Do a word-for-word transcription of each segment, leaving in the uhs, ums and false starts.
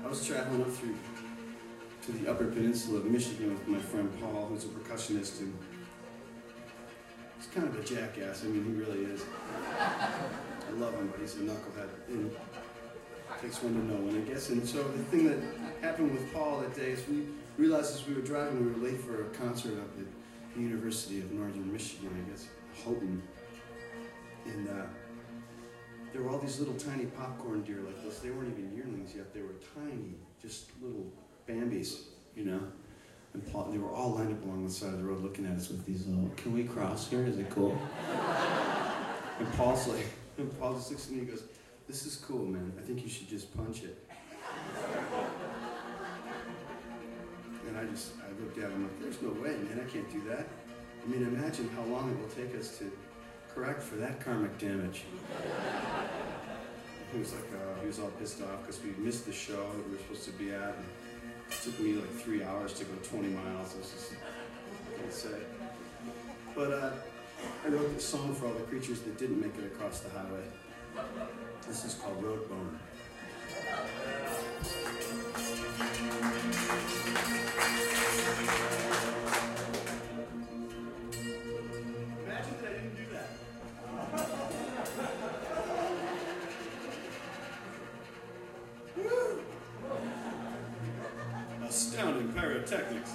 I was traveling up through to the Upper Peninsula of Michigan with my friend Paul, who's a percussionist, and he's kind of a jackass. I mean, he really is. I love him, but he's a knucklehead. And it takes one to know one, I guess. And so the thing that happened with Paul that day is we realized as we were driving, we were late for a concert up at the University of Northern Michigan, I guess, Houghton. And uh, there were all these little tiny popcorn deer like this. They weren't even yearlings yet. They were tiny, just little Bambis, you know. And Paul, they were all lined up along the side of the road looking at us with these little, can we cross here? Is it cool? And Paul's like, and Paul just looks at me and goes, this is cool, man. I think you should just punch it. And I just, I looked at him like, there's no way, man. I can't do that. I mean, imagine how long it will take us to correct for that karmic damage. He was like, uh, he was all pissed off because we missed the show that we were supposed to be at. And it took me like three hours to go twenty miles. I was just, I can't say. But uh, I wrote this song for all the creatures that didn't make it across the highway. This is called Road Bone. Imagine that I didn't do that. Woo! Astounding pyrotechnics.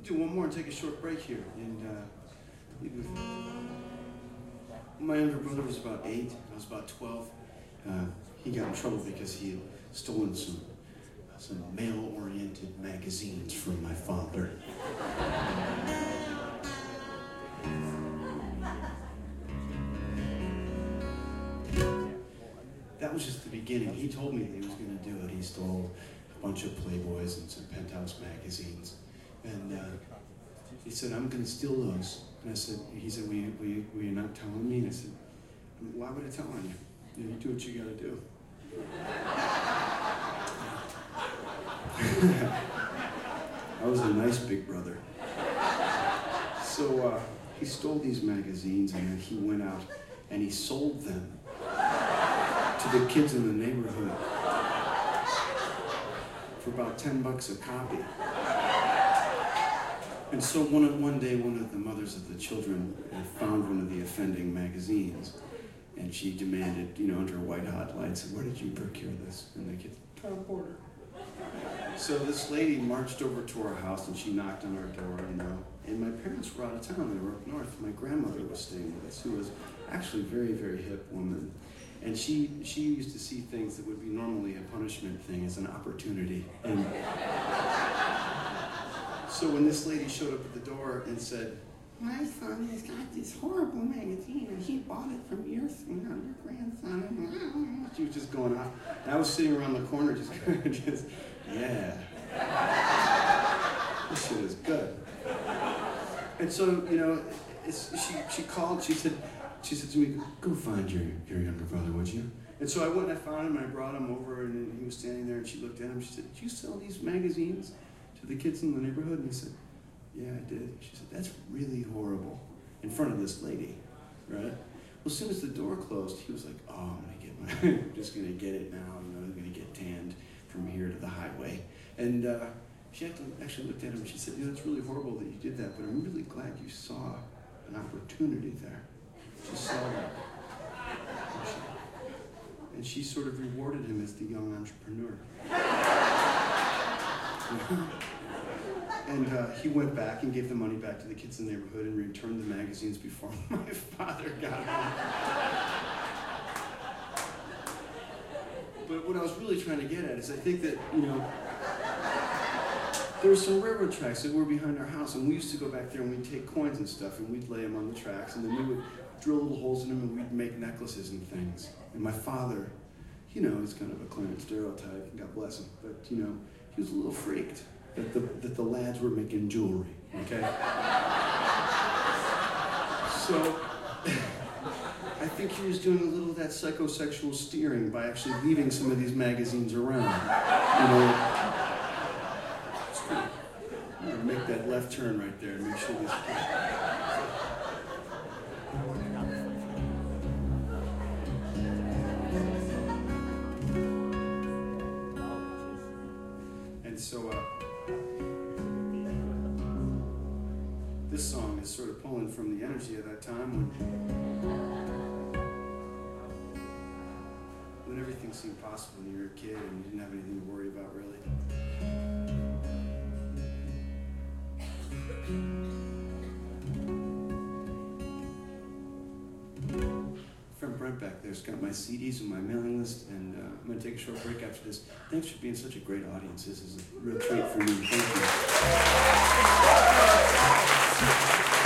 do one more and take a short break here. And uh, leave with my younger brother was about eight. I was about twelve. Uh, he got in trouble because he had stolen some some male-oriented magazines from my father. That was just the beginning. He told me that he was going to do it. He stole a bunch of Playboys and some Penthouse magazines. And uh, he said, I'm going to steal those. And I said, he said, will you, will, you, will you not telling me? And I said, why would I tell on you? You know, you do what you got to do. I was a nice big brother. So uh, he stole these magazines and then he went out and he sold them to the kids in the neighborhood for about ten bucks a copy. And so one, one day, one of the mothers of the children found one of the offending magazines, and she demanded, you know, under white hot lights, where did you procure this? And the kids, Tom Porter. So this lady marched over to our house and she knocked on our door, you know, and my parents were out of town, they were up north. My grandmother was staying with us, who was actually a very, very hip woman. And she she used to see things that would be normally a punishment thing as an opportunity. And so when this lady showed up at the door and said, my son has got this horrible magazine and he bought it from your, you know, your grandson. And she was just going off. And I was sitting around the corner just, just yeah. This shit is good. And so, you know, it's, she, she called, she said, She said to me, go find your, your younger brother, would you? And so I went and I found him, and I brought him over, and he was standing there, and she looked at him, she said, did you sell these magazines to the kids in the neighborhood? And he said, yeah, I did. She said, that's really horrible, in front of this lady, right? Well, as soon as the door closed, he was like, oh, I'm gonna get my, I'm just gonna get it now, you know, I'm gonna get tanned from here to the highway. And uh, she actually looked at him, and she said, you know, it's really horrible that you did that, but I'm really glad you saw an opportunity there. She saw that. And she, and she sort of rewarded him as the young entrepreneur. And uh, he went back and gave the money back to the kids in the neighborhood and returned the magazines before my father got home. But what I was really trying to get at is I think that, you know, there were some railroad tracks that were behind our house, and we used to go back there and we'd take coins and stuff and we'd lay them on the tracks, and then we would drill little holes in them and we'd make necklaces and things. And my father, you know, he's kind of a Clarence Darrow type, God bless him, but, you know, he was a little freaked that the, that the lads were making jewelry, okay? So, I think he was doing a little of that psychosexual steering by actually leaving some of these magazines around, you know. I'm gonna make that left turn right there and make sure this. And so, uh, this song is sort of pulling from the energy of that time when, when everything seemed possible when you were a kid and you didn't have anything to worry about, really. Friend Brent back there's got my C Ds and my mailing list, and uh, I'm going to take a short break after this. Thanks for being such a great audience. This is a real treat for me. Thank you.